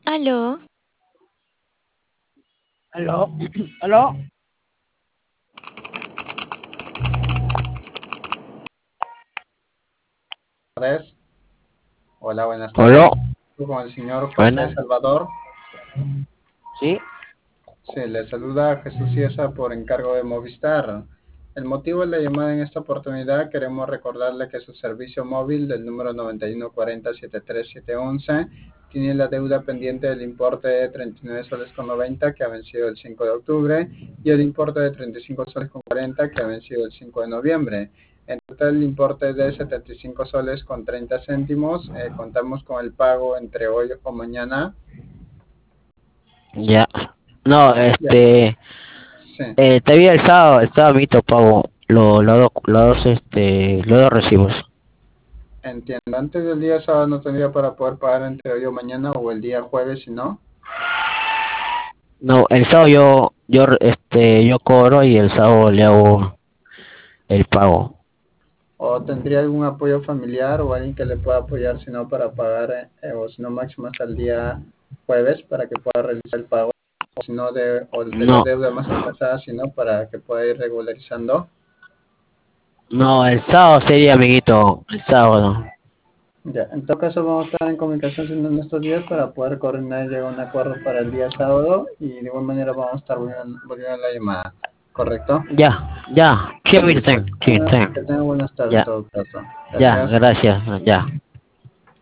Aló, Aló, aló. Tardes. Hola, buenas Aló, tardes. Con el señor José buenas. Salvador. Sí, Sí, le saluda Jesús Ciesa por encargo de Movistar. El motivo de la llamada en esta oportunidad, queremos recordarle que su servicio móvil del número 9140-73711 tiene la deuda pendiente del importe de 39 soles con 90 que ha vencido el 5 de octubre y el importe de 35 soles con 40 que ha vencido el 5 de noviembre. En total, el importe de 75 soles con 30 céntimos. Contamos con el pago entre hoy o mañana. ya. No, Ya, sí. todavía el sábado mito pago los dos recibos. Entiendo. Antes del día sábado no tendría para poder pagar entre hoy o mañana o el día jueves, si no. No, el sábado yo cobro y el sábado le hago el pago. O tendría algún apoyo familiar o alguien que le pueda apoyar, si no, para pagar, o si no, máximo hasta el día jueves para que pueda realizar el pago. O si no, de la No, deuda más atrasada, si no, para que pueda ir regularizando. no, el sábado sería amiguito, el sábado. Ya, en todo caso vamos a estar en comunicación en estos días para poder coordinar y llegar a un acuerdo para el día sábado y de igual manera vamos a estar volviendo a la llamada, ¿correcto? Ya, sí amiguito, Listo. sí, Que tenga buenas tardes en ya, todo caso. ya, Gracias. gracias, ya.